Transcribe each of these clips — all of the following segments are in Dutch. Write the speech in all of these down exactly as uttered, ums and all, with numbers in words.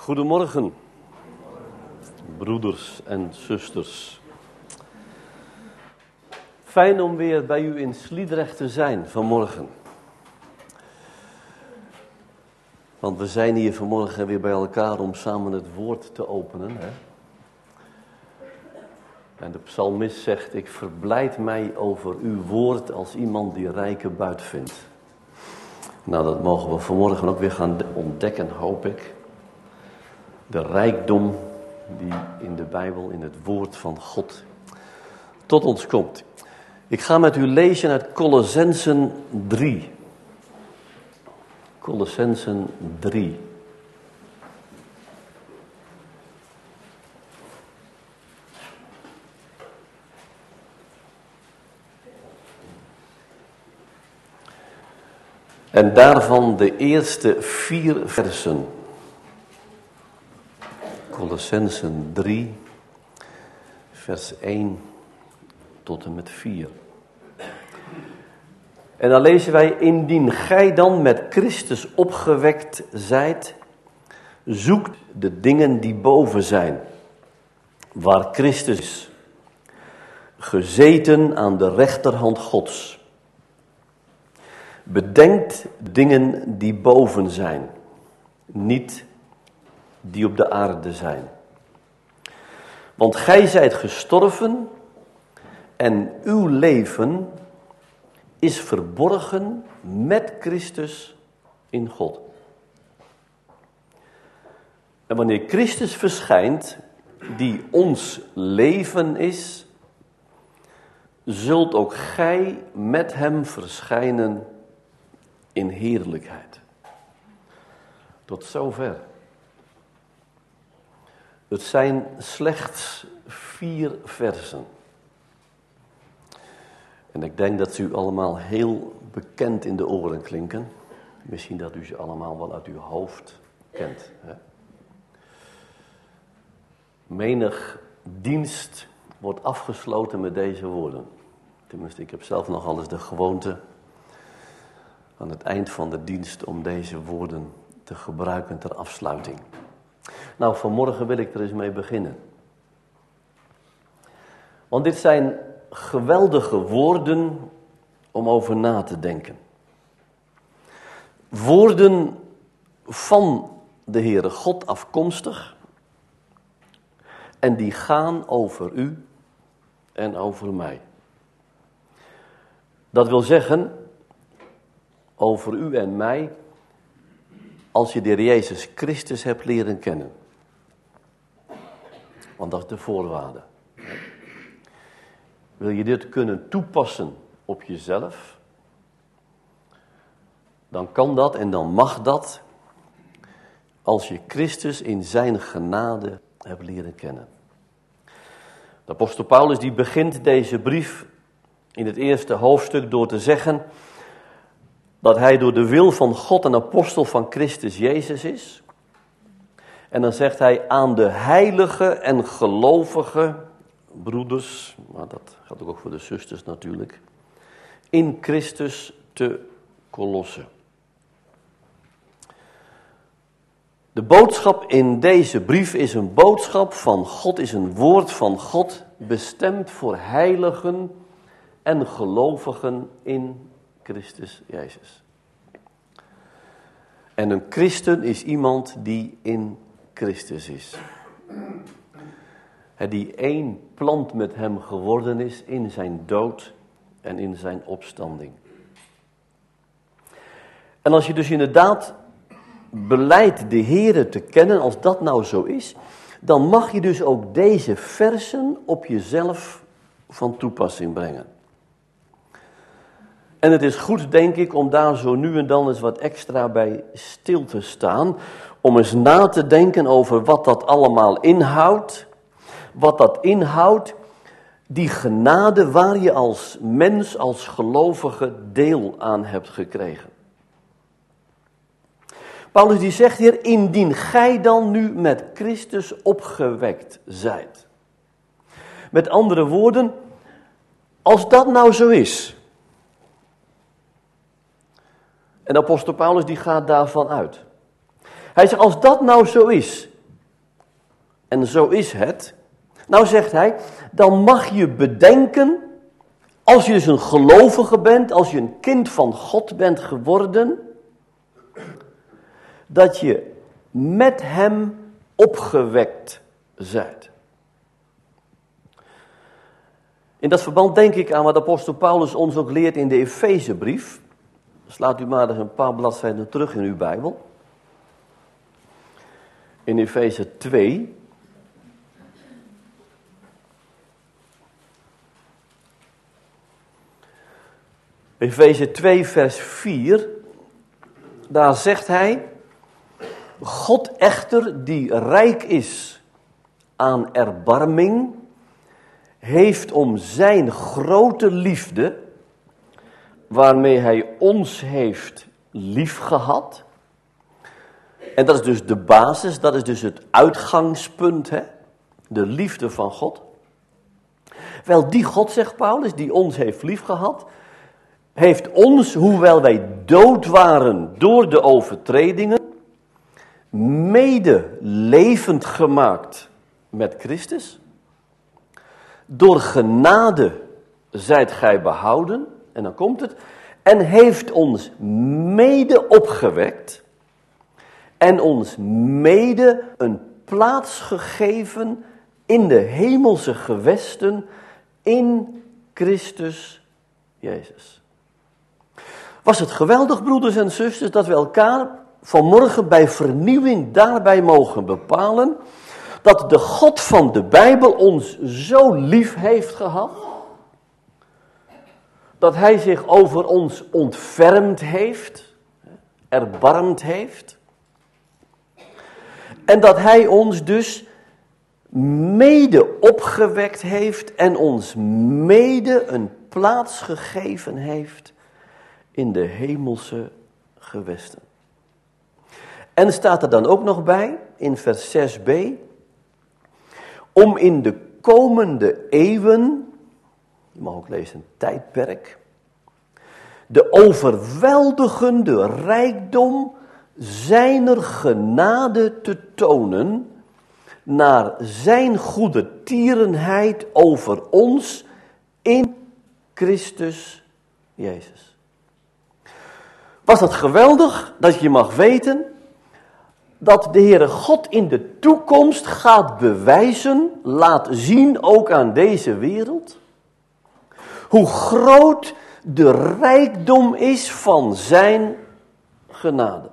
Goedemorgen, broeders en zusters. Fijn om weer bij u in Sliedrecht te zijn vanmorgen. Want we zijn hier vanmorgen weer bij elkaar om samen het woord te openen. Hè? En de psalmist zegt, ik verblijd mij over uw woord als iemand die rijke buit vindt. Nou, dat mogen we vanmorgen ook weer gaan ontdekken, hoop ik. De rijkdom die in de Bijbel, in het woord van God, tot ons komt. Ik ga met u lezen uit Kolossenzen drie. Kolossenzen drie. En daarvan de eerste vier versen. Kolossenzen drie, vers één tot en met vier. En dan lezen wij, indien gij dan met Christus opgewekt zijt, zoekt de dingen die boven zijn, waar Christus is, gezeten aan de rechterhand Gods. Bedenkt dingen die boven zijn, niet die op de aarde zijn. Want gij zijt gestorven en uw leven is verborgen met Christus in God. En wanneer Christus verschijnt, die ons leven is, zult ook gij met hem verschijnen in heerlijkheid. Tot zover. Het zijn slechts vier versen. En ik denk dat ze u allemaal heel bekend in de oren klinken. Misschien dat u ze allemaal wel uit uw hoofd kent. Hè? Menig dienst wordt afgesloten met deze woorden. Tenminste, ik heb zelf nogal eens de gewoonte aan het eind van de dienst om deze woorden te gebruiken ter afsluiting. Nou, vanmorgen wil ik er eens mee beginnen. Want dit zijn geweldige woorden om over na te denken. Woorden van de Heere God afkomstig. En die gaan over u en over mij. Dat wil zeggen, over u en mij, als je de Heer Jezus Christus hebt leren kennen. Want dat is de voorwaarde. Wil je dit kunnen toepassen op jezelf, dan kan dat en dan mag dat als je Christus in zijn genade hebt leren kennen. De apostel Paulus die begint deze brief in het eerste hoofdstuk door te zeggen dat hij door de wil van God een apostel van Christus Jezus is. En dan zegt hij aan de heilige en gelovige broeders, maar dat gaat ook voor de zusters natuurlijk, in Christus te Kolosse. De boodschap in deze brief is een boodschap van God, is een woord van God, bestemd voor heiligen en gelovigen in Christus Jezus. En een christen is iemand die in Christus is. Die één plant met hem geworden is in zijn dood en in zijn opstanding. En als je dus inderdaad belijdt de Heere te kennen, als dat nou zo is, dan mag je dus ook deze versen op jezelf van toepassing brengen. En het is goed, denk ik, om daar zo nu en dan eens wat extra bij stil te staan, om eens na te denken over wat dat allemaal inhoudt. Wat dat inhoudt, die genade waar je als mens, als gelovige deel aan hebt gekregen. Paulus die zegt hier, indien gij dan nu met Christus opgewekt zijt. Met andere woorden, als dat nou zo is. En apostel Paulus die gaat daarvan uit. Hij zegt, als dat nou zo is, en zo is het. Nou zegt hij, dan mag je bedenken, als je dus een gelovige bent, als je een kind van God bent geworden, dat je met hem opgewekt zijt. In dat verband denk ik aan wat apostel Paulus ons ook leert in de Efezebrief. Slaat u maar eens een paar bladzijden terug in uw Bijbel. In Efeze twee. Efeze twee vers vier. Daar zegt hij: God echter, die rijk is aan erbarming, heeft om zijn grote liefde, waarmee hij ons heeft liefgehad. En dat is dus de basis, dat is dus het uitgangspunt, hè? De liefde van God. Wel, die God, zegt Paulus, die ons heeft liefgehad, heeft ons, hoewel wij dood waren door de overtredingen, mede levend gemaakt met Christus. Door genade zijt gij behouden, en dan komt het, en heeft ons mede opgewekt en ons mede een plaats gegeven in de hemelse gewesten in Christus Jezus. Was het geweldig, broeders en zusters, dat we elkaar vanmorgen bij vernieuwing daarbij mogen bepalen dat de God van de Bijbel ons zo lief heeft gehad, dat hij zich over ons ontfermd heeft, erbarmd heeft, en dat hij ons dus mede opgewekt heeft en ons mede een plaats gegeven heeft in de hemelse gewesten. En staat er dan ook nog bij, in vers zes b, om in de komende eeuwen, je mag ook lezen tijdperk, de overweldigende rijkdom zijner genade te tonen, naar zijn goede tierenheid over ons in Christus Jezus. Was dat geweldig dat je mag weten dat de Heere God in de toekomst gaat bewijzen, laat zien ook aan deze wereld, hoe groot de rijkdom is van zijn genade.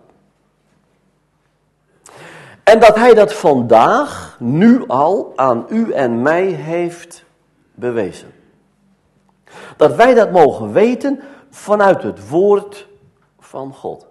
En dat hij dat vandaag, nu al, aan u en mij heeft bewezen. Dat wij dat mogen weten vanuit het woord van God.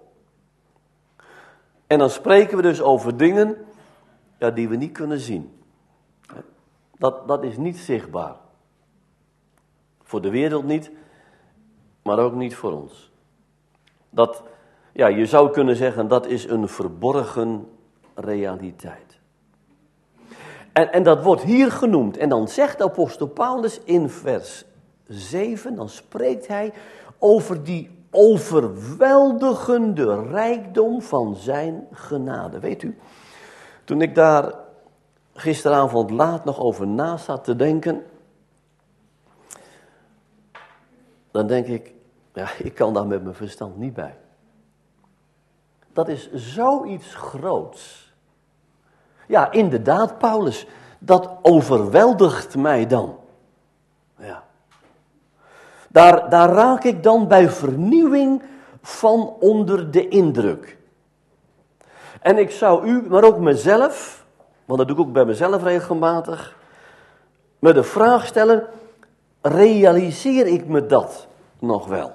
En dan spreken we dus over dingen ja, die we niet kunnen zien. Dat, dat is niet zichtbaar. Voor de wereld niet, maar ook niet voor ons. Dat, ja, je zou kunnen zeggen, dat is een verborgen realiteit. En, en dat wordt hier genoemd. En dan zegt apostel Paulus in vers zeven, dan spreekt hij over die overweldigende rijkdom van zijn genade. Weet u, toen ik daar gisteravond laat nog over na zat te denken, dan denk ik, ja, ik kan daar met mijn verstand niet bij. Dat is zoiets groots. Ja, inderdaad, Paulus, dat overweldigt mij dan. Ja. Daar, daar raak ik dan bij vernieuwing van onder de indruk. En ik zou u, maar ook mezelf, want dat doe ik ook bij mezelf regelmatig, me de vraag stellen, realiseer ik me dat nog wel?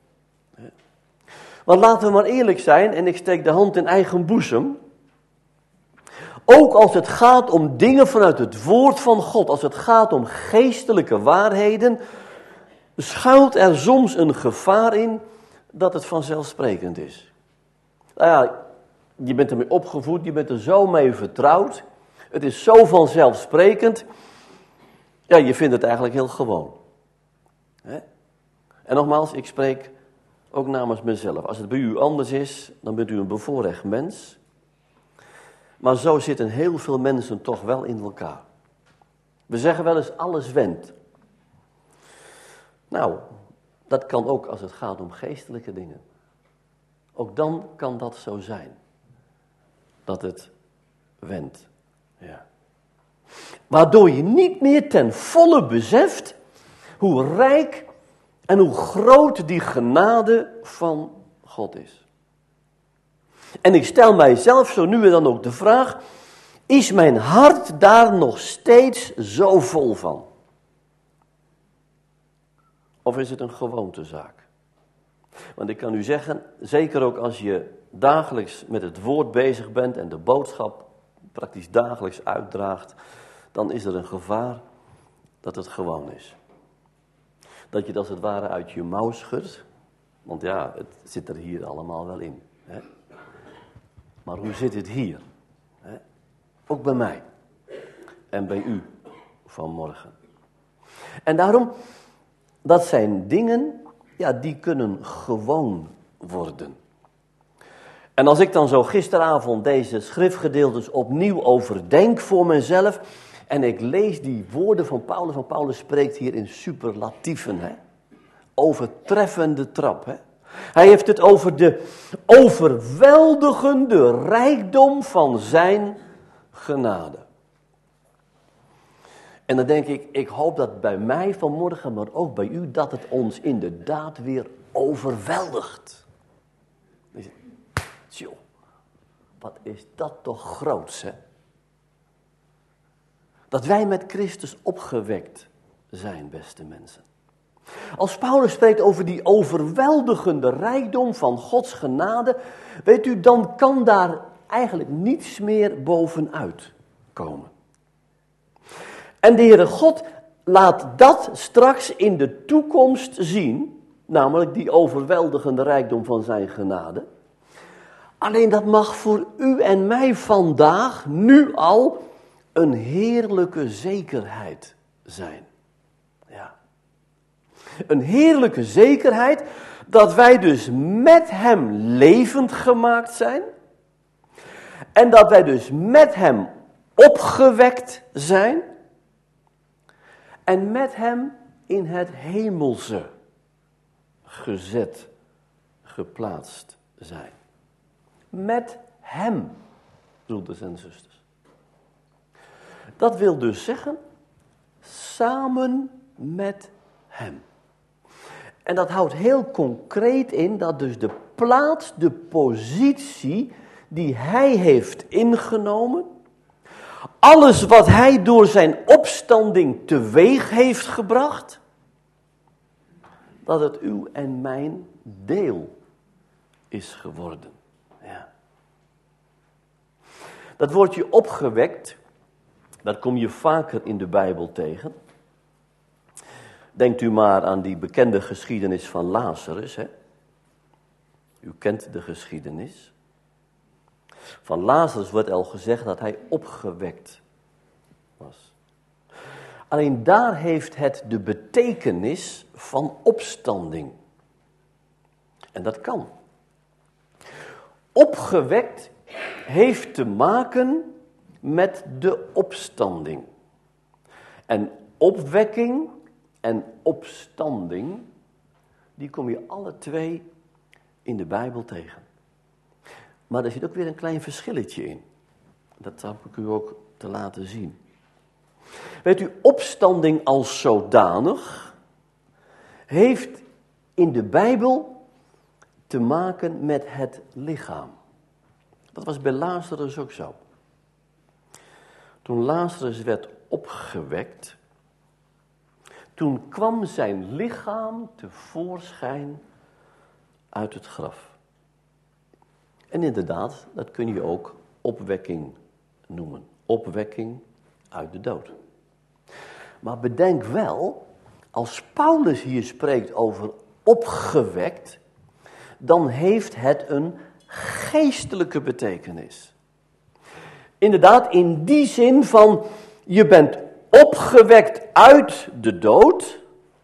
Want laten we maar eerlijk zijn, en ik steek de hand in eigen boezem, ook als het gaat om dingen vanuit het woord van God, als het gaat om geestelijke waarheden, schuilt er soms een gevaar in dat het vanzelfsprekend is. Nou ja, je bent ermee opgevoed, je bent er zo mee vertrouwd, het is zo vanzelfsprekend, ja, je vindt het eigenlijk heel gewoon. Hè? En nogmaals, ik spreek ook namens mezelf. Als het bij u anders is, dan bent u een bevoorrecht mens. Maar zo zitten heel veel mensen toch wel in elkaar. We zeggen wel eens alles wendt. Nou, dat kan ook als het gaat om geestelijke dingen. Ook dan kan dat zo zijn. Dat het wendt. Ja. Waardoor je niet meer ten volle beseft hoe rijk en hoe groot die genade van God is. En ik stel mijzelf zo nu en dan ook de vraag, is mijn hart daar nog steeds zo vol van? Of is het een gewoontezaak? Want ik kan u zeggen, zeker ook als je dagelijks met het woord bezig bent en de boodschap praktisch dagelijks uitdraagt, dan is er een gevaar dat het gewoon is. Dat je het als het ware uit je mouw schudt, want ja, het zit er hier allemaal wel in. Hè? Maar hoe zit het hier? Hè? Ook bij mij en bij u vanmorgen. En daarom, dat zijn dingen, ja, die kunnen gewoon worden. En als ik dan zo gisteravond deze schriftgedeeltes opnieuw overdenk voor mezelf, en ik lees die woorden van Paulus, van Paulus spreekt hier in superlatieven, hè? Overtreffende trap. Hè? Hij heeft het over de overweldigende rijkdom van zijn genade. En dan denk ik, ik hoop dat bij mij vanmorgen, maar ook bij u, dat het ons inderdaad weer overweldigt. Tjoh, wat is dat toch groots, hè? Dat wij met Christus opgewekt zijn, beste mensen. Als Paulus spreekt over die overweldigende rijkdom van Gods genade, weet u, dan kan daar eigenlijk niets meer bovenuit komen. En de Heere God laat dat straks in de toekomst zien, namelijk die overweldigende rijkdom van zijn genade. Alleen dat mag voor u en mij vandaag, nu al, een heerlijke zekerheid zijn. Ja. Een heerlijke zekerheid dat wij dus met hem levend gemaakt zijn. En dat wij dus met hem opgewekt zijn. En met hem in het hemelse gezet, geplaatst zijn. Met hem, broeders en zusters. Dat wil dus zeggen, samen met hem. En dat houdt heel concreet in dat dus de plaats, de positie die hij heeft ingenomen, alles wat hij door zijn opstanding teweeg heeft gebracht, dat het uw en mijn deel is geworden. Ja. Dat woordje opgewekt, dat kom je vaker in de Bijbel tegen. Denkt u maar aan die bekende geschiedenis van Lazarus. Hè? U kent de geschiedenis. Van Lazarus wordt al gezegd dat hij opgewekt was. Alleen daar heeft het de betekenis van opstanding. En dat kan. Opgewekt heeft te maken met de opstanding. En opwekking en opstanding, die kom je alle twee in de Bijbel tegen. Maar er zit ook weer een klein verschilletje in. Dat heb ik u ook te laten zien. Weet u, opstanding als zodanig heeft in de Bijbel te maken met het lichaam. Dat was bij Lazarus ook zo. Toen Lazarus werd opgewekt, toen kwam zijn lichaam tevoorschijn uit het graf. En inderdaad, dat kun je ook opwekking noemen. Opwekking uit de dood. Maar bedenk wel, als Paulus hier spreekt over opgewekt, dan heeft het een geestelijke betekenis. Inderdaad, in die zin van, je bent opgewekt uit de dood,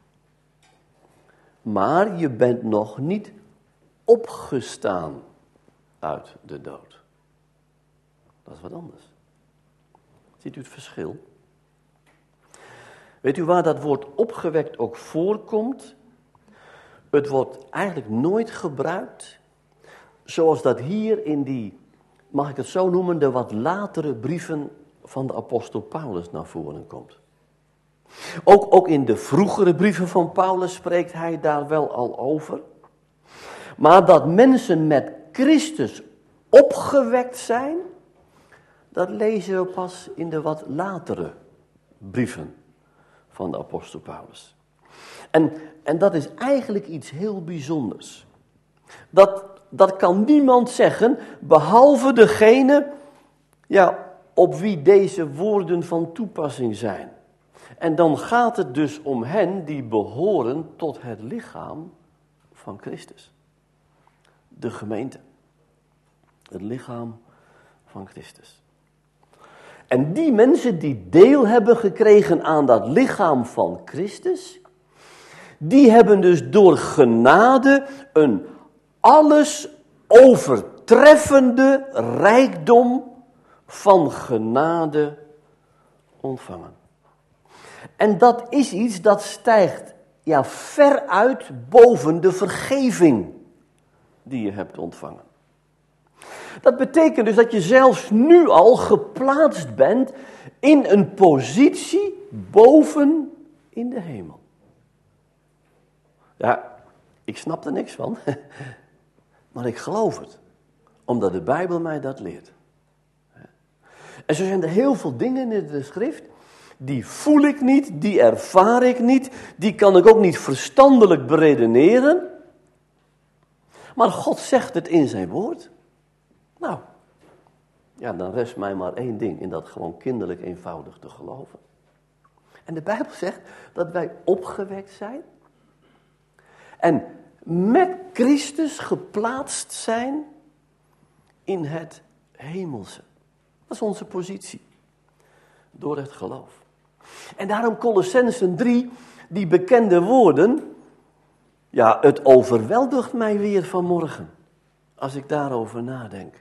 maar je bent nog niet opgestaan uit de dood. Dat is wat anders. Ziet u het verschil? Weet u waar dat woord opgewekt ook voorkomt? Het wordt eigenlijk nooit gebruikt zoals dat hier in die, mag ik het zo noemen, de wat latere brieven van de apostel Paulus naar voren komt. Ook, ook in de vroegere brieven van Paulus spreekt hij daar wel al over. Maar dat mensen met Christus opgewekt zijn, dat lezen we pas in de wat latere brieven van de apostel Paulus. En, en dat is eigenlijk iets heel bijzonders. Dat, dat kan niemand zeggen, behalve degene ja, op wie deze woorden van toepassing zijn. En dan gaat het dus om hen die behoren tot het lichaam van Christus. De gemeente. Het lichaam van Christus. En die mensen die deel hebben gekregen aan dat lichaam van Christus, die hebben dus door genade een alles overtreffende rijkdom van genade ontvangen. En dat is iets dat stijgt ja, ver uit boven de vergeving die je hebt ontvangen. Dat betekent dus dat je zelfs nu al geplaatst bent in een positie boven in de hemel. Ja, ik snap er niks van, maar ik geloof het, omdat de Bijbel mij dat leert. En zo zijn er heel veel dingen in de schrift, die voel ik niet, die ervaar ik niet, die kan ik ook niet verstandelijk beredeneren. Maar God zegt het in zijn woord. Nou, ja, dan rest mij maar één ding, in dat gewoon kinderlijk eenvoudig te geloven. En de Bijbel zegt dat wij opgewekt zijn en met Christus geplaatst zijn in het hemelse. Dat is onze positie, door het geloof. En daarom Kolossenzen drie, die bekende woorden, ja, het overweldigt mij weer vanmorgen, als ik daarover nadenk.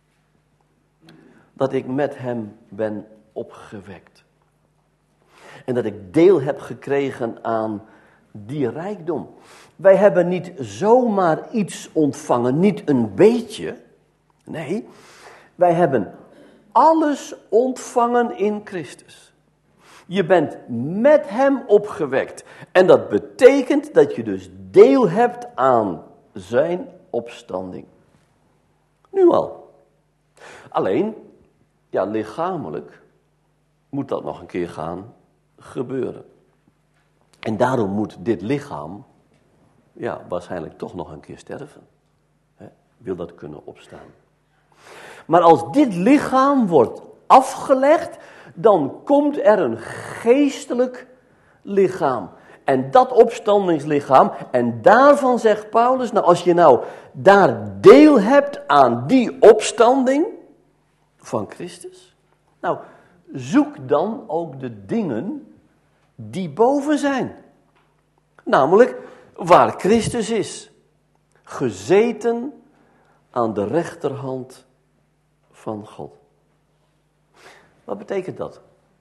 Dat ik met hem ben opgewekt. En dat ik deel heb gekregen aan die rijkdom. Wij hebben niet zomaar iets ontvangen, niet een beetje. Nee, wij hebben alles ontvangen in Christus. Je bent met hem opgewekt. En dat betekent dat je dus deel hebt aan zijn opstanding. Nu al. Alleen, ja, lichamelijk moet dat nog een keer gaan gebeuren. En daarom moet dit lichaam, ja, waarschijnlijk toch nog een keer sterven. He, wil dat kunnen opstaan. Maar als dit lichaam wordt afgelegd, dan komt er een geestelijk lichaam. En dat opstandingslichaam, en daarvan zegt Paulus, nou als je nou daar deel hebt aan die opstanding van Christus, nou zoek dan ook de dingen die boven zijn. Namelijk waar Christus is, gezeten aan de rechterhand van God. Wat betekent dat?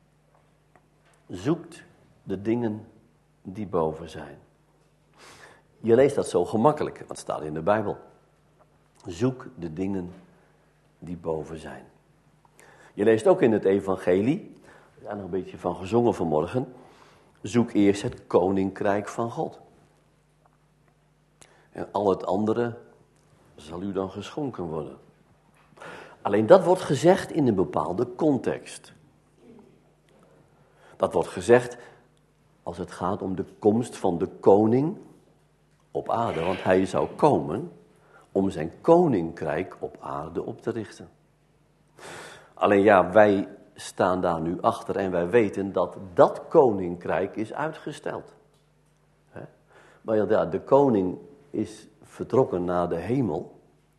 Zoekt de dingen die boven zijn. Je leest dat zo gemakkelijk, wat staat in de Bijbel. Zoek de dingen die boven zijn. Je leest ook in het evangelie, er is nog een beetje van gezongen vanmorgen, zoek eerst het koninkrijk van God. En al het andere zal u dan geschonken worden. Alleen dat wordt gezegd in een bepaalde context. Dat wordt gezegd als het gaat om de komst van de koning op aarde. Want hij zou komen om zijn koninkrijk op aarde op te richten. Alleen ja, wij staan daar nu achter en wij weten dat dat koninkrijk is uitgesteld. Maar ja, de koning is vertrokken naar de hemel.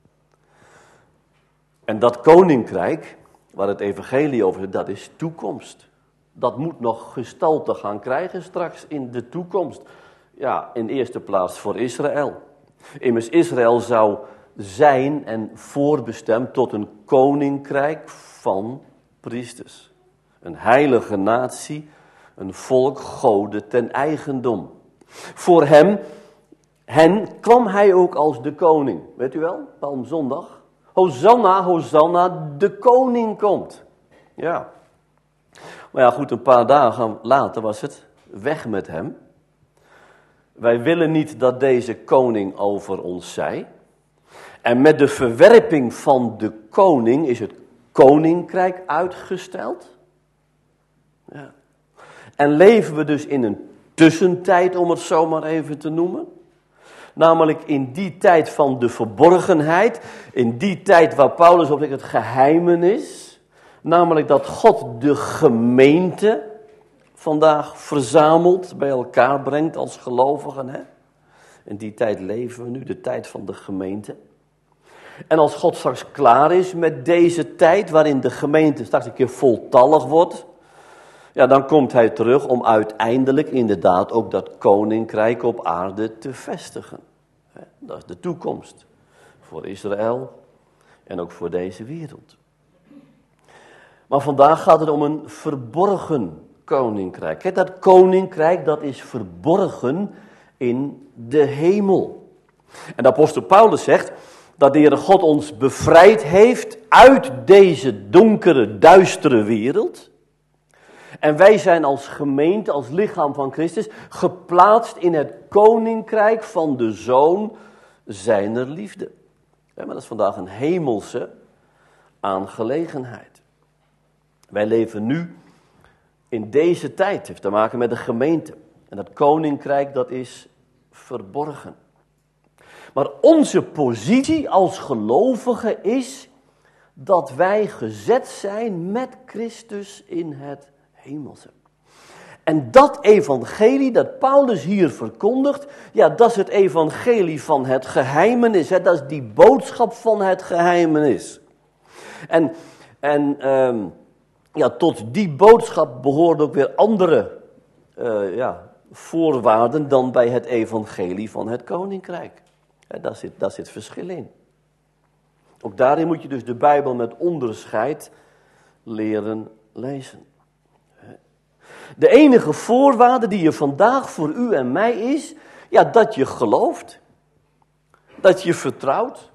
En dat koninkrijk, waar het evangelie over is, dat is toekomst. Dat moet nog gestalte gaan krijgen straks in de toekomst. Ja, in eerste plaats voor Israël. Immers Israël zou zijn en voorbestemd tot een koninkrijk van priesters. Een heilige natie, een volk goden ten eigendom. Voor hem, hen kwam hij ook als de koning. Weet u wel, Palmzondag. Hosanna, Hosanna, de koning komt. Ja. Maar ja, goed, een paar dagen later was het weg met hem. Wij willen niet dat deze koning over ons zij. En met de verwerping van de koning is het koninkrijk uitgesteld. Ja. En leven we dus in een tussentijd, om het zo maar even te noemen. Namelijk in die tijd van de verborgenheid, in die tijd waar Paulus op het geheimenis, namelijk dat God de gemeente vandaag verzamelt, bij elkaar brengt als gelovigen. Hè? In die tijd leven we nu, de tijd van de gemeente. En als God straks klaar is met deze tijd, waarin de gemeente straks een keer voltallig wordt, ja, dan komt hij terug om uiteindelijk inderdaad ook dat koninkrijk op aarde te vestigen. Dat is de toekomst voor Israël en ook voor deze wereld. Maar vandaag gaat het om een verborgen koninkrijk. Dat koninkrijk dat is verborgen in de hemel. En de apostel Paulus zegt dat de Heere God ons bevrijd heeft uit deze donkere, duistere wereld. En wij zijn als gemeente, als lichaam van Christus, geplaatst in het koninkrijk van de Zoon zijner liefde. Ja, maar dat is vandaag een hemelse aangelegenheid. Wij leven nu in deze tijd, het heeft te maken met de gemeente. En dat koninkrijk dat is verborgen. Maar onze positie als gelovigen is dat wij gezet zijn met Christus in het hemelse. En dat evangelie dat Paulus hier verkondigt, ja, dat is het evangelie van het geheimenis. Hè? Dat is die boodschap van het geheimenis. En, en um, ja, tot die boodschap behoren ook weer andere uh, ja, voorwaarden dan bij het evangelie van het koninkrijk. Ja, daar zit, daar zit verschil in. Ook daarin moet je dus de Bijbel met onderscheid leren lezen. De enige voorwaarde die er vandaag voor u en mij is, ja, dat je gelooft, dat je vertrouwt.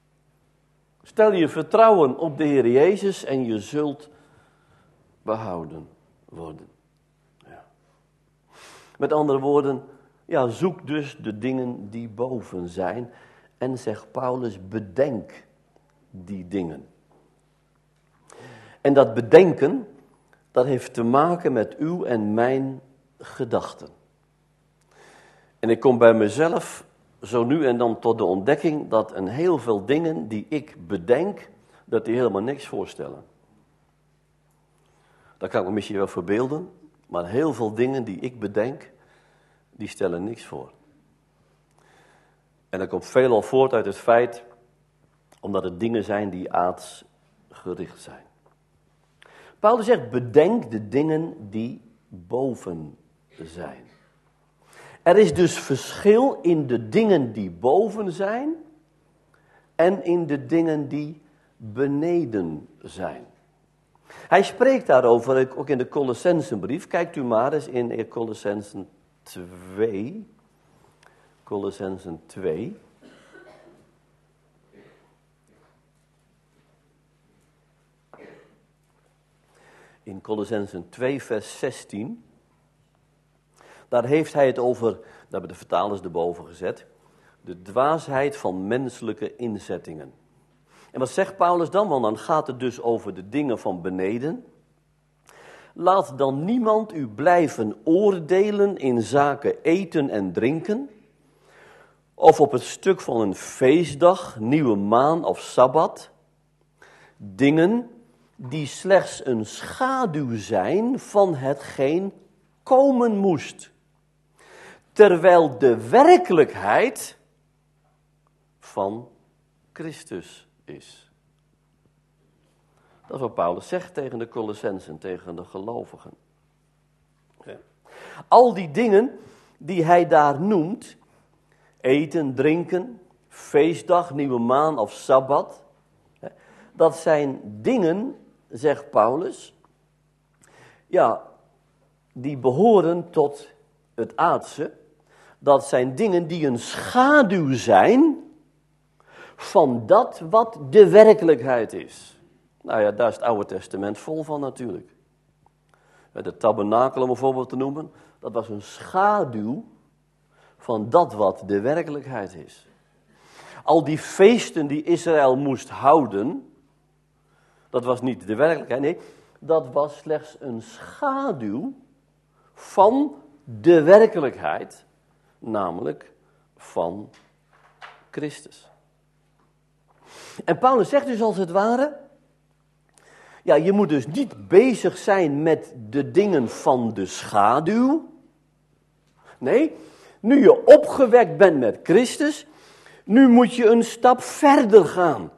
Stel je vertrouwen op de Heer Jezus en je zult behouden worden. Ja. Met andere woorden, ja, zoek dus de dingen die boven zijn en, zegt Paulus, bedenk die dingen. En dat bedenken, dat heeft te maken met uw en mijn gedachten. En ik kom bij mezelf zo nu en dan tot de ontdekking dat een heel veel dingen die ik bedenk, dat die helemaal niks voorstellen. Dat kan ik me misschien wel verbeelden, maar heel veel dingen die ik bedenk, die stellen niks voor. En dat komt veelal voort uit het feit, omdat het dingen zijn die aards gericht zijn. Paulus zegt, bedenk de dingen die boven zijn. Er is dus verschil in de dingen die boven zijn en in de dingen die beneden zijn. Hij spreekt daarover ook in de Colossensenbrief. Kijkt u maar eens in Colossensen twee. Colossensen twee. In Colossensen twee vers zestien. Daar heeft hij het over, daar hebben de vertalers erboven gezet, de dwaasheid van menselijke inzettingen. En wat zegt Paulus dan? Want dan gaat het dus over de dingen van beneden. Laat dan niemand u blijven oordelen in zaken eten en drinken, of op het stuk van een feestdag, nieuwe maan of sabbat, dingen die slechts een schaduw zijn van hetgeen komen moest. Terwijl de werkelijkheid van Christus is. Dat is wat Paulus zegt tegen de Colossensen, tegen de gelovigen. Ja. Al die dingen die hij daar noemt, eten, drinken, feestdag, nieuwe maan of sabbat. Dat zijn dingen, zegt Paulus, ja, die behoren tot het aardse. Dat zijn dingen die een schaduw zijn van dat wat de werkelijkheid is. Nou ja, daar is het Oude Testament vol van natuurlijk. De tabernakel, om een voorbeeld te noemen, dat was een schaduw van dat wat de werkelijkheid is. Al die feesten die Israël moest houden, dat was niet de werkelijkheid, nee, dat was slechts een schaduw van de werkelijkheid, namelijk van Christus. En Paulus zegt dus als het ware, ja, je moet dus niet bezig zijn met de dingen van de schaduw. Nee, nu je opgewekt bent met Christus, nu moet je een stap verder gaan.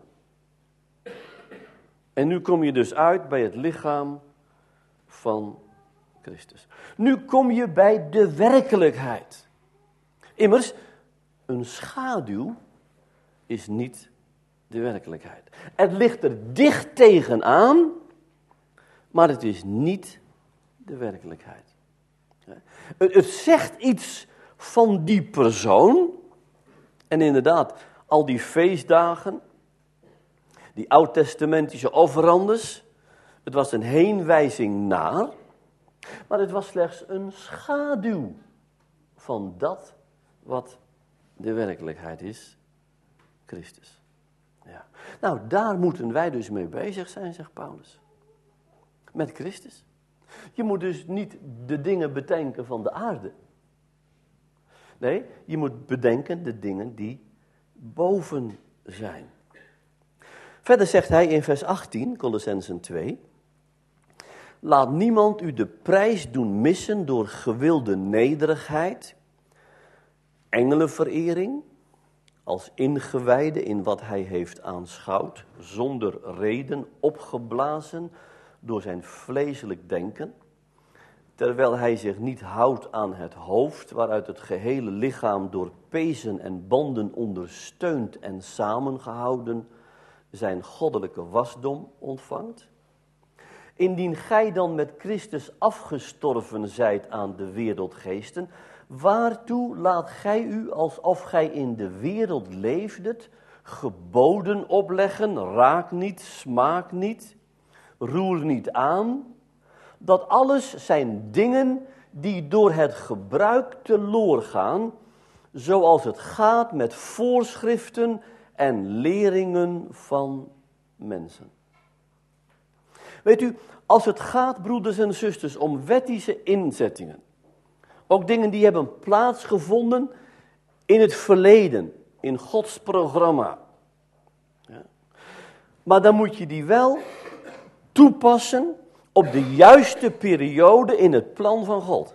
En nu kom je dus uit bij het lichaam van Christus. Nu kom je bij de werkelijkheid. Immers, een schaduw is niet de werkelijkheid. Het ligt er dicht tegenaan, maar het is niet de werkelijkheid. Het, het zegt iets van die persoon. En inderdaad, al die feestdagen, die oud-testamentische offerandes, het was een heenwijzing naar, maar het was slechts een schaduw van dat wat de werkelijkheid is, Christus. Ja. Nou, daar moeten wij dus mee bezig zijn, zegt Paulus. Met Christus. Je moet dus niet de dingen bedenken van de aarde. Nee, je moet bedenken de dingen die boven zijn. Verder zegt hij in vers achttien, Kolossenzen twee. Laat niemand u de prijs doen missen door gewilde nederigheid, engelenverering, als ingewijde in wat hij heeft aanschouwd, zonder reden opgeblazen door zijn vleeselijk denken, terwijl hij zich niet houdt aan het hoofd, waaruit het gehele lichaam door pezen en banden ondersteund en samengehouden zijn goddelijke wasdom ontvangt. Indien gij dan met Christus afgestorven zijt aan de wereldgeesten, waartoe laat gij u alsof gij in de wereld leefdet, geboden opleggen, raak niet, smaak niet, roer niet aan. Dat alles zijn dingen die door het gebruik teloor gaan, zoals het gaat met voorschriften en leringen van mensen. Weet u, als het gaat, broeders en zusters, om wettische inzettingen, ook dingen die hebben plaatsgevonden in het verleden, in Gods programma. Ja. Maar dan moet je die wel toepassen op de juiste periode in het plan van God.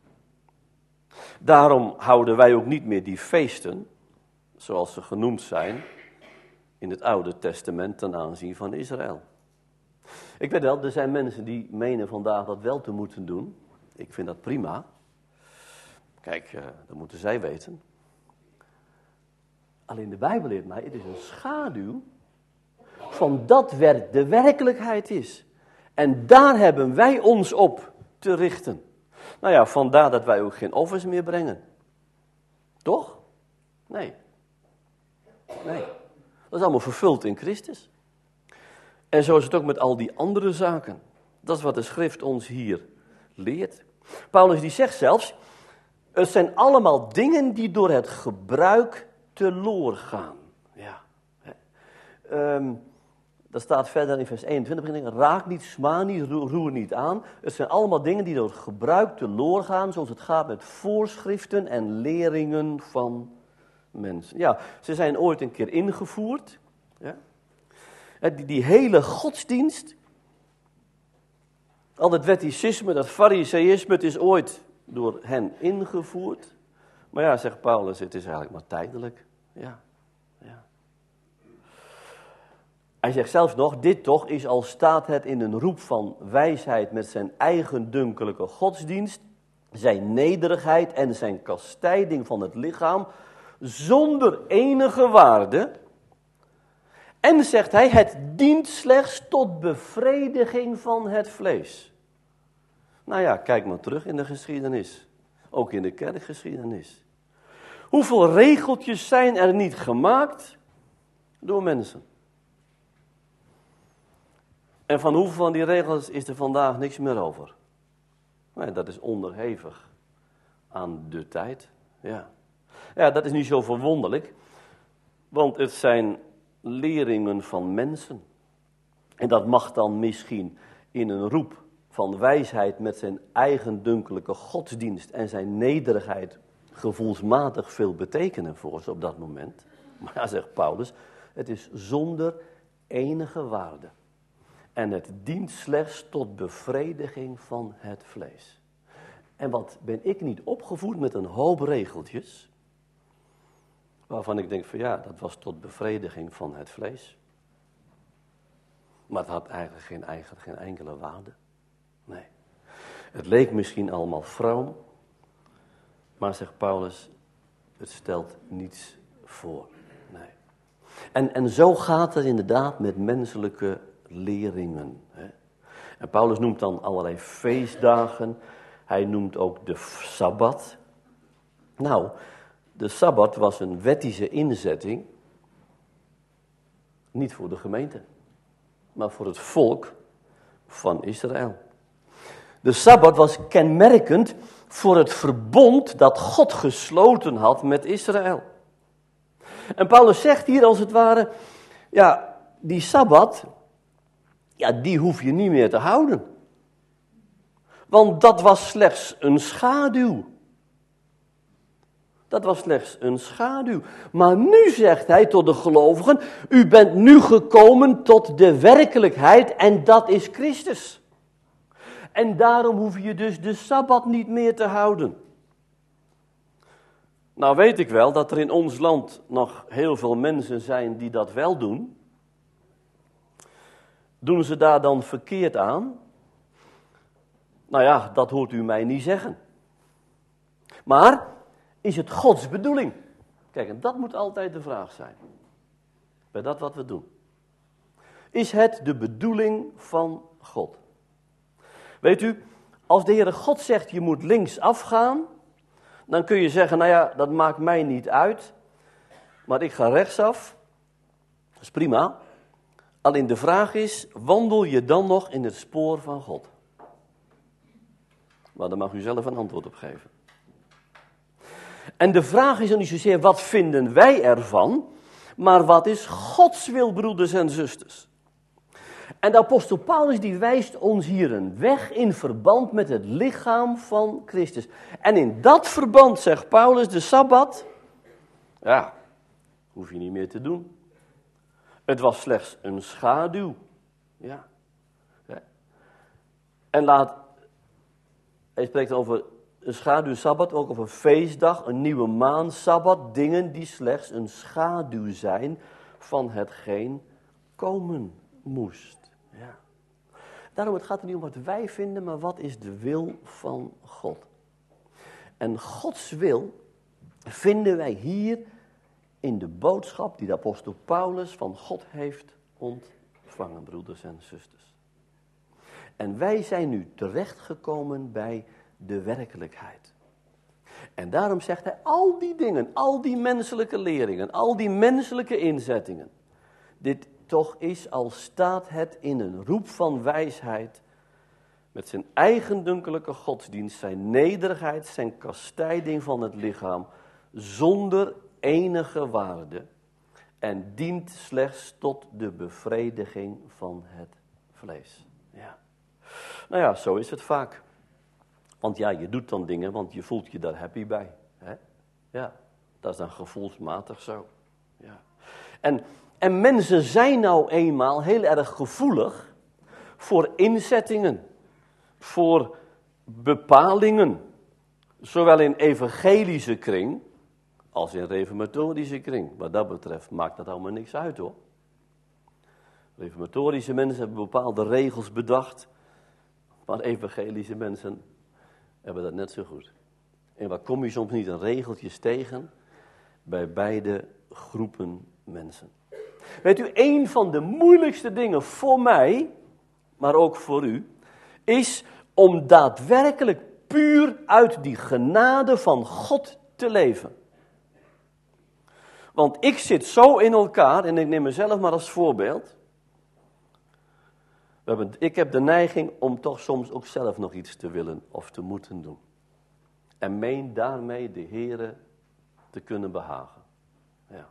Daarom houden wij ook niet meer die feesten, zoals ze genoemd zijn in het Oude Testament ten aanzien van Israël. Ik weet wel, er zijn mensen die menen vandaag dat wel te moeten doen. Ik vind dat prima. Kijk, uh, dat moeten zij weten. Alleen de Bijbel leert mij, het is een schaduw van dat wat de werkelijkheid is. En daar hebben wij ons op te richten. Nou ja, vandaar dat wij ook geen offers meer brengen. Toch? Nee. Nee. Dat is allemaal vervuld in Christus. En zo is het ook met al die andere zaken. Dat is wat de schrift ons hier leert. Paulus die zegt zelfs, het zijn allemaal dingen die door het gebruik teloor gaan. Ja. Um, dat staat verder in vers eenentwintig, raak niet, sma niet, roer niet aan. Het zijn allemaal dingen die door het gebruik teloor gaan, zoals het gaat met voorschriften en leringen van mensen. Ja, ze zijn ooit een keer ingevoerd. Ja. Die, die hele godsdienst, al dat wetticisme, dat fariseïsme, het is ooit door hen ingevoerd. Maar ja, zegt Paulus, het is eigenlijk maar tijdelijk. Ja, ja. Hij zegt zelfs nog, dit toch is al staat het in een roep van wijsheid met zijn eigendunkelijke godsdienst, zijn nederigheid en zijn kastijding van het lichaam, zonder enige waarde. En zegt hij, het dient slechts tot bevrediging van het vlees. Nou ja, kijk maar terug in de geschiedenis. Ook in de kerkgeschiedenis. Hoeveel regeltjes zijn er niet gemaakt door mensen? En van hoeveel van die regels is er vandaag niks meer over? Nee, dat is onderhevig aan de tijd. Ja. ja, dat is niet zo verwonderlijk. Want het zijn leringen van mensen. En dat mag dan misschien in een roep van wijsheid met zijn eigendunkelijke godsdienst en zijn nederigheid gevoelsmatig veel betekenen voor ze op dat moment. Maar ja, zegt Paulus, het is zonder enige waarde. En het dient slechts tot bevrediging van het vlees. En wat ben ik niet opgevoed met een hoop regeltjes, waarvan ik denk van ja, dat was tot bevrediging van het vlees. Maar het had eigenlijk geen, eigen, geen enkele waarde. Nee. Het leek misschien allemaal vroom, maar zegt Paulus, het stelt niets voor. Nee. En, en zo gaat het inderdaad met menselijke leringen. Hè. En Paulus noemt dan allerlei feestdagen. Hij noemt ook de Sabbat. Nou, de Sabbat was een wettische inzetting. Niet voor de gemeente, maar voor het volk van Israël. De Sabbat was kenmerkend voor het verbond dat God gesloten had met Israël. En Paulus zegt hier als het ware, ja, die Sabbat, ja, die hoef je niet meer te houden. Want dat was slechts een schaduw. Dat was slechts een schaduw. Maar nu zegt hij tot de gelovigen, u bent nu gekomen tot de werkelijkheid en dat is Christus. En daarom hoef je dus de Sabbat niet meer te houden. Nou weet ik wel dat er in ons land nog heel veel mensen zijn die dat wel doen. Doen ze daar dan verkeerd aan? Nou ja, dat hoort u mij niet zeggen. Maar is het Gods bedoeling? Kijk, en dat moet altijd de vraag zijn. Bij dat wat we doen. Is het de bedoeling van God? Weet u, als de Heere God zegt je moet links afgaan, dan kun je zeggen, nou ja, dat maakt mij niet uit, maar ik ga rechtsaf. Dat is prima. Alleen de vraag is, wandel je dan nog in het spoor van God? Maar daar mag u zelf een antwoord op geven. En de vraag is dan niet zozeer, wat vinden wij ervan, maar wat is Gods wil, broeders en zusters? En de apostel Paulus die wijst ons hier een weg in verband met het lichaam van Christus. En in dat verband zegt Paulus, de Sabbat, ja, hoef je niet meer te doen. Het was slechts een schaduw. Ja. En laat, hij spreekt over een schaduw-sabbat, ook over een feestdag, een nieuwe maan, sabbat, dingen die slechts een schaduw zijn van hetgeen komen moest. Ja. Daarom, het gaat er niet om wat wij vinden, maar wat is de wil van God. En Gods wil vinden wij hier in de boodschap die de apostel Paulus van God heeft ontvangen, broeders en zusters. En wij zijn nu terechtgekomen bij de werkelijkheid. En daarom zegt hij, al die dingen, al die menselijke leringen, al die menselijke inzettingen, dit toch is, al staat het in een roep van wijsheid, met zijn eigendunkelijke godsdienst, zijn nederigheid, zijn kastijding van het lichaam, zonder enige waarde, en dient slechts tot de bevrediging van het vlees. Ja. Nou ja, zo is het vaak. Want ja, je doet dan dingen, want je voelt je daar happy bij. Hè? Ja, dat is dan gevoelsmatig zo. Ja. En, en mensen zijn nou eenmaal heel erg gevoelig voor inzettingen, voor bepalingen. Zowel in evangelische kring als in reformatorische kring. Wat dat betreft maakt dat allemaal niks uit hoor. Reformatorische mensen hebben bepaalde regels bedacht, maar evangelische mensen hebben dat net zo goed. En waar kom je soms niet een regeltjes tegen? bij beide groepen mensen. Weet u, een van de moeilijkste dingen voor mij, maar ook voor u, is om daadwerkelijk puur uit die genade van God te leven. Want ik zit zo in elkaar, en ik neem mezelf maar als voorbeeld. We hebben, ik heb de neiging om toch soms ook zelf nog iets te willen of te moeten doen. En meen daarmee de Heere te kunnen behagen. Ja.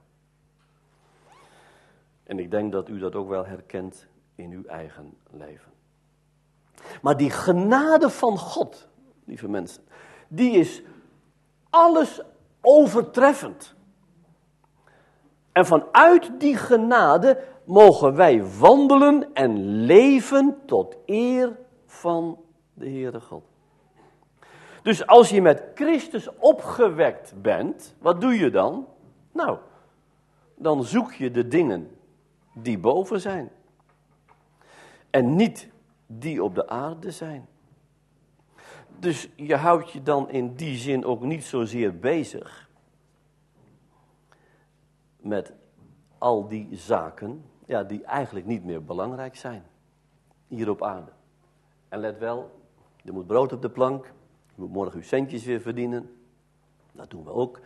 En ik denk dat u dat ook wel herkent in uw eigen leven. Maar die genade van God, lieve mensen, die is alles overtreffend. En vanuit die genade mogen wij wandelen en leven tot eer van de Heere God. Dus als je met Christus opgewekt bent, wat doe je dan? Nou, dan zoek je de dingen die boven zijn. En niet die op de aarde zijn. Dus je houdt je dan in die zin ook niet zozeer bezig met al die zaken, ja, die eigenlijk niet meer belangrijk zijn, hier op aarde. En let wel, er moet brood op de plank, je moet morgen uw centjes weer verdienen, dat doen we ook.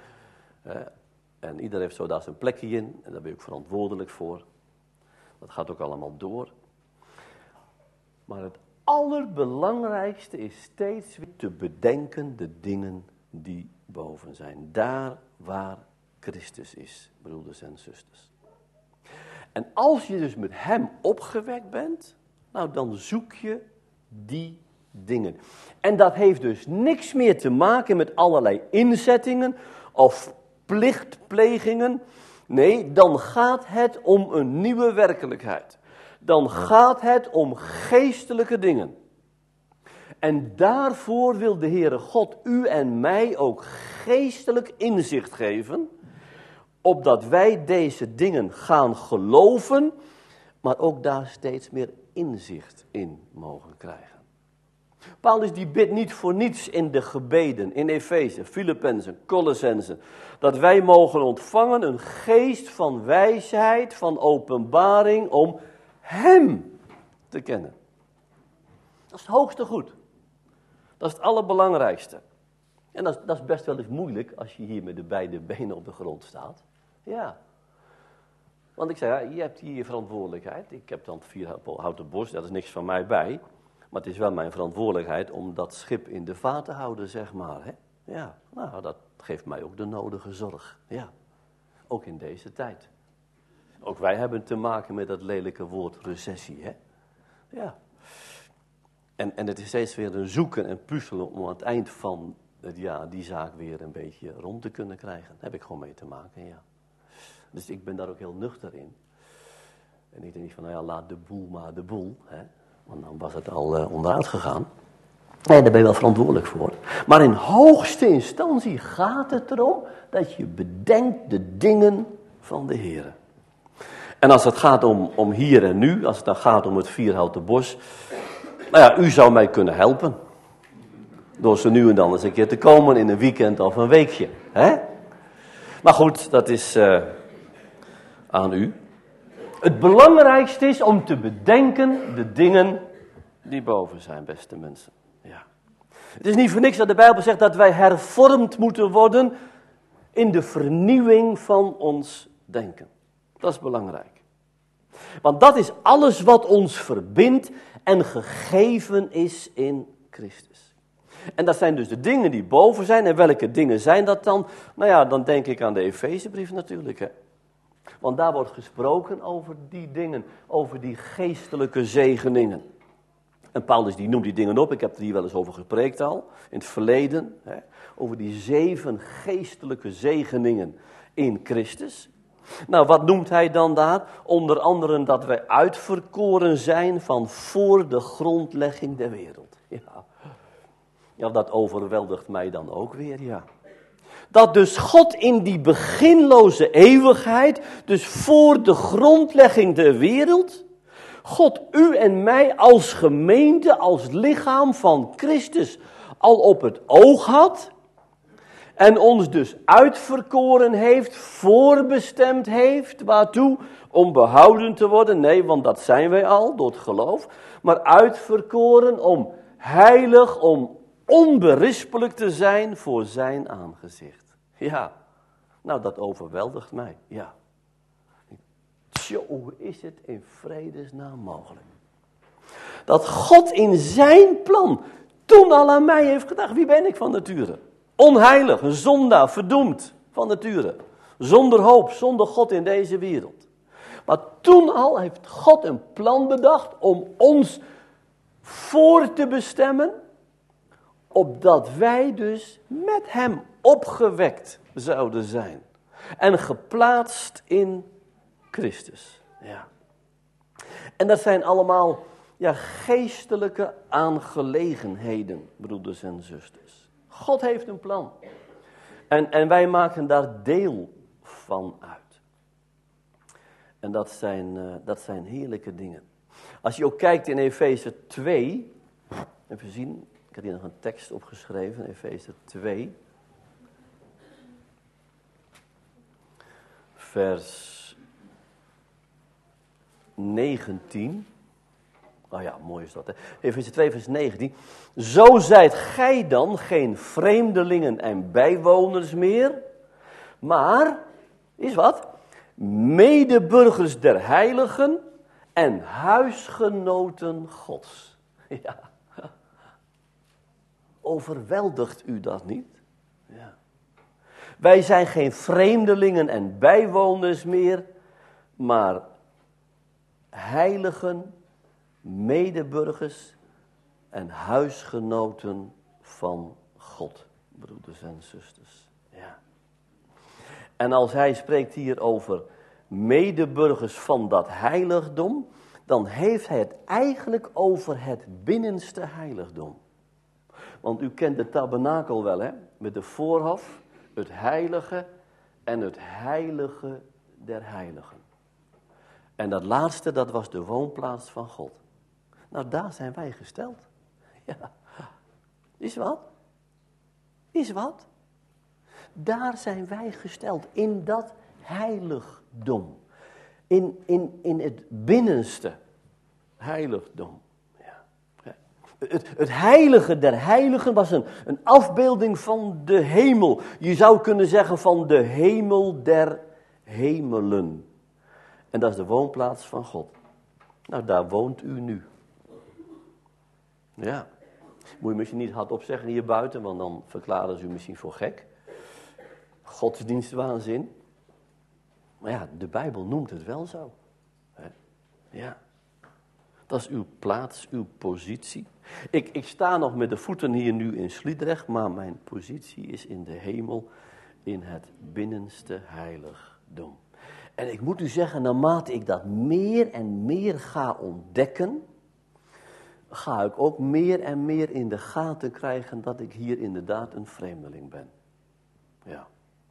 En ieder heeft zo daar zijn plekje in, en daar ben je ook verantwoordelijk voor. Dat gaat ook allemaal door. Maar het allerbelangrijkste is steeds weer te bedenken de dingen die boven zijn. Daar waar Christus is, broeders en zusters. En als je dus met hem opgewekt bent, nou dan zoek je die dingen. En dat heeft dus niks meer te maken met allerlei inzettingen of plichtplegingen. Nee, dan gaat het om een nieuwe werkelijkheid. Dan gaat het om geestelijke dingen. En daarvoor wil de Heere God u en mij ook geestelijk inzicht geven, opdat wij deze dingen gaan geloven, maar ook daar steeds meer inzicht in mogen krijgen. Paulus die bidt niet voor niets in de gebeden, in Efeze, Filippenzen, Colossenzen, dat wij mogen ontvangen een geest van wijsheid, van openbaring, om hem te kennen. Dat is het hoogste goed. Dat is het allerbelangrijkste. En dat is, dat is best wel eens moeilijk als je hier met de beide benen op de grond staat. Ja. Want ik zei, ja, je hebt hier je verantwoordelijkheid. Ik heb dan vier houten bos, daar is niks van mij bij. Maar het is wel mijn verantwoordelijkheid om dat schip in de vaart te houden, zeg maar. Hè? Ja, nou, dat geeft mij ook de nodige zorg. Ja, ook in deze tijd. Ook wij hebben te maken met dat lelijke woord recessie, hè. Ja. En, en het is steeds weer een zoeken en puzzelen om aan het eind van het jaar die zaak weer een beetje rond te kunnen krijgen. Daar heb ik gewoon mee te maken, ja. Dus ik ben daar ook heel nuchter in. En ik denk niet van, nou ja, laat de boel maar de boel, hè. Want dan was het al uh, onderuit gegaan. Nee, daar ben je wel verantwoordelijk voor. Maar in hoogste instantie gaat het erom dat je bedenkt de dingen van de Heer. En als het gaat om, om hier en nu, als het dan gaat om het vierhouten bos, nou ja, u zou mij kunnen helpen. Door zo nu en dan eens een keer te komen in een weekend of een weekje. Hè? Maar goed, dat is uh, aan u. Het belangrijkste is om te bedenken de dingen die boven zijn, beste mensen. Ja. Het is niet voor niks dat de Bijbel zegt dat wij hervormd moeten worden in de vernieuwing van ons denken. Dat is belangrijk. Want dat is alles wat ons verbindt en gegeven is in Christus. En dat zijn dus de dingen die boven zijn. En welke dingen zijn dat dan? Nou ja, dan denk ik aan de Efezebrief natuurlijk, hè. Want daar wordt gesproken over die dingen, over die geestelijke zegeningen. En Paulus die noemt die dingen op, ik heb er hier wel eens over gepreekt al, in het verleden. Hè, over die zeven geestelijke zegeningen in Christus. Nou, wat noemt hij dan daar? Onder andere dat wij uitverkoren zijn van voor de grondlegging der wereld. Ja, ja, dat overweldigt mij dan ook weer, ja. Dat dus God in die beginloze eeuwigheid, dus voor de grondlegging der wereld, God u en mij als gemeente, als lichaam van Christus al op het oog had. En ons dus uitverkoren heeft, voorbestemd heeft, waartoe? Om behouden te worden. Nee, want dat zijn wij al, door het geloof. Maar uitverkoren om heilig, om onberispelijk te zijn voor zijn aangezicht. Ja, nou dat overweldigt mij, ja. Tjo, hoe is het in vredesnaam mogelijk? Dat God in zijn plan toen al aan mij heeft gedacht. Wie ben ik van nature? Onheilig, een zondaar, verdoemd van nature. Zonder hoop, zonder God in deze wereld. Maar toen al heeft God een plan bedacht om ons voor te bestemmen. Opdat wij dus met hem opgewekt zouden zijn. En geplaatst in Christus. Ja. En dat zijn allemaal ja, geestelijke aangelegenheden, broeders en zusters. God heeft een plan. En, en wij maken daar deel van uit. En dat zijn, uh, dat zijn heerlijke dingen. Als je ook kijkt in Efeze twee, even zien, ik had hier nog een tekst opgeschreven, Efeze twee. Vers negentien. Oh ja, mooi is dat, hè. Efeze twee, vers negentien. Zo zijt gij dan geen vreemdelingen en bijwoners meer, maar, is wat? Medeburgers der heiligen en huisgenoten Gods. Ja. Overweldigt u dat niet? Ja. Wij zijn geen vreemdelingen en bijwoners meer, maar heiligen, medeburgers en huisgenoten van God, broeders en zusters. Ja. En als hij spreekt hier over medeburgers van dat heiligdom, dan heeft hij het eigenlijk over het binnenste heiligdom. Want u kent de tabernakel wel, hè? Met de voorhof, het heilige en het heilige der heiligen. En dat laatste, dat was de woonplaats van God. Nou, daar zijn wij gesteld. Ja. Is wat? Is wat? Daar zijn wij gesteld, in dat heiligdom. In, in, in het binnenste heiligdom. Ja. Het, het heilige der heiligen was een, een afbeelding van de hemel. Je zou kunnen zeggen van de hemel der hemelen. En dat is de woonplaats van God. Nou, daar woont u nu. Ja. Moet je misschien niet hardop zeggen hier buiten, want dan verklaren ze u misschien voor gek. Godsdienstwaanzin. Maar ja, de Bijbel noemt het wel zo. Ja. Dat is uw plaats, uw positie. Ik, ik sta nog met de voeten hier nu in Sliedrecht, maar mijn positie is in de hemel, in het binnenste heiligdom. En ik moet u zeggen, naarmate ik dat meer en meer ga ontdekken, ga ik ook meer en meer in de gaten krijgen dat ik hier inderdaad een vreemdeling ben. Ja.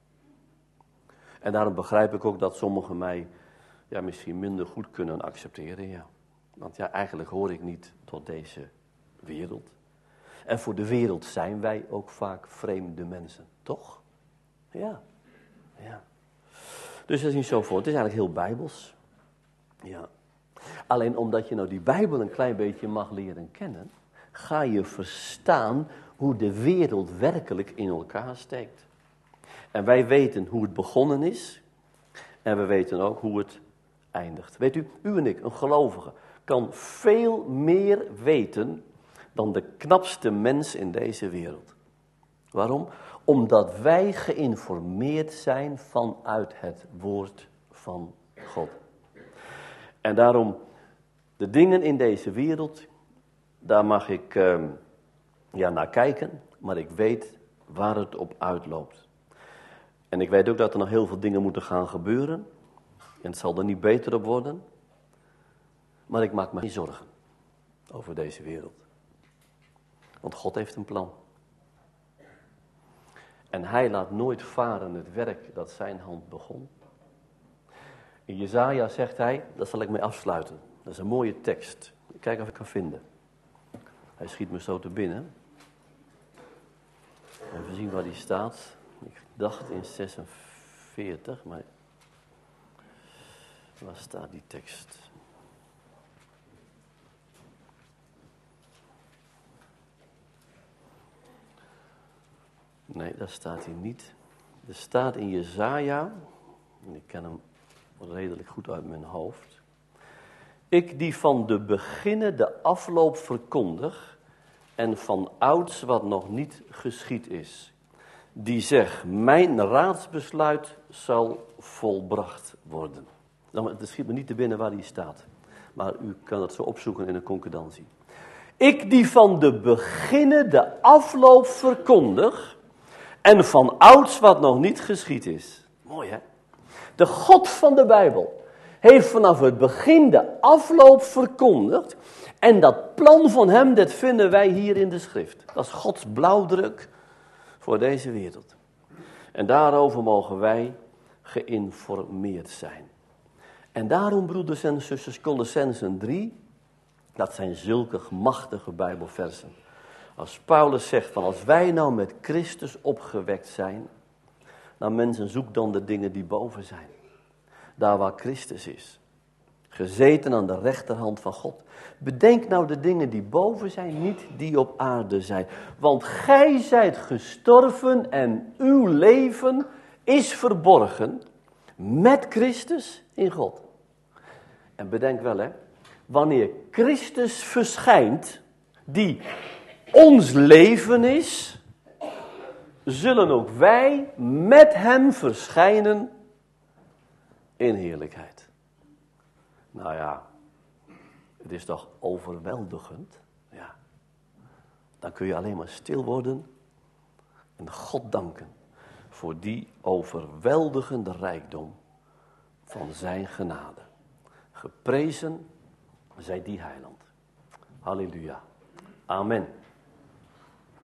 En daarom begrijp ik ook dat sommigen mij ja, misschien minder goed kunnen accepteren, ja. Want ja, eigenlijk hoor ik niet tot deze wereld. En voor de wereld zijn wij ook vaak vreemde mensen, toch? Ja, ja. Dus dat is niet zo voor. Het is eigenlijk heel bijbels. Ja. Alleen omdat je nou die Bijbel een klein beetje mag leren kennen, ga je verstaan hoe de wereld werkelijk in elkaar steekt. En wij weten hoe het begonnen is. En we weten ook hoe het eindigt. Weet u, u en ik, een gelovige, kan veel meer weten dan de knapste mens in deze wereld. Waarom? Omdat wij geïnformeerd zijn vanuit het woord van God. En daarom, de dingen in deze wereld, daar mag ik uh, ja, naar kijken, maar ik weet waar het op uitloopt. En ik weet ook dat er nog heel veel dingen moeten gaan gebeuren. En het zal er niet beter op worden. Maar ik maak me geen zorgen over deze wereld. Want God heeft een plan. En hij laat nooit varen het werk dat zijn hand begon. In Jesaja zegt hij, dat zal ik mee afsluiten. Dat is een mooie tekst. Kijk of ik kan vinden. Hij schiet me zo te binnen. Even zien waar die staat. Ik dacht in zesenveertig, maar waar staat die tekst? Nee, daar staat hij niet. Er staat in Jesaja, en ik ken hem redelijk goed uit mijn hoofd. Ik die van de beginnen de afloop verkondig en van ouds wat nog niet geschied is. Die zegt, mijn raadsbesluit zal volbracht worden. Nou, het schiet me niet te binnen waar die staat. Maar u kan het zo opzoeken in een concordantie. Ik die van de beginnen de afloop verkondig en van ouds wat nog niet geschied is. Mooi hè? De God van de Bijbel heeft vanaf het begin de afloop verkondigd. En dat plan van hem, dat vinden wij hier in de schrift. Dat is Gods blauwdruk voor deze wereld. En daarover mogen wij geïnformeerd zijn. En daarom, broeders en zusters, Kolossenzen drie, dat zijn zulke machtige Bijbelversen. Als Paulus zegt van als wij nou met Christus opgewekt zijn, nou mensen, zoek dan de dingen die boven zijn. Daar waar Christus is. Gezeten aan de rechterhand van God. Bedenk nou de dingen die boven zijn, niet die op aarde zijn. Want gij zijt gestorven en uw leven is verborgen met Christus in God. En bedenk wel hè, wanneer Christus verschijnt, die ons leven is, zullen ook wij met hem verschijnen in heerlijkheid. Nou ja, het is toch overweldigend? Ja. Dan kun je alleen maar stil worden en God danken voor die overweldigende rijkdom van zijn genade. Geprezen zij die heiland. Halleluja. Amen.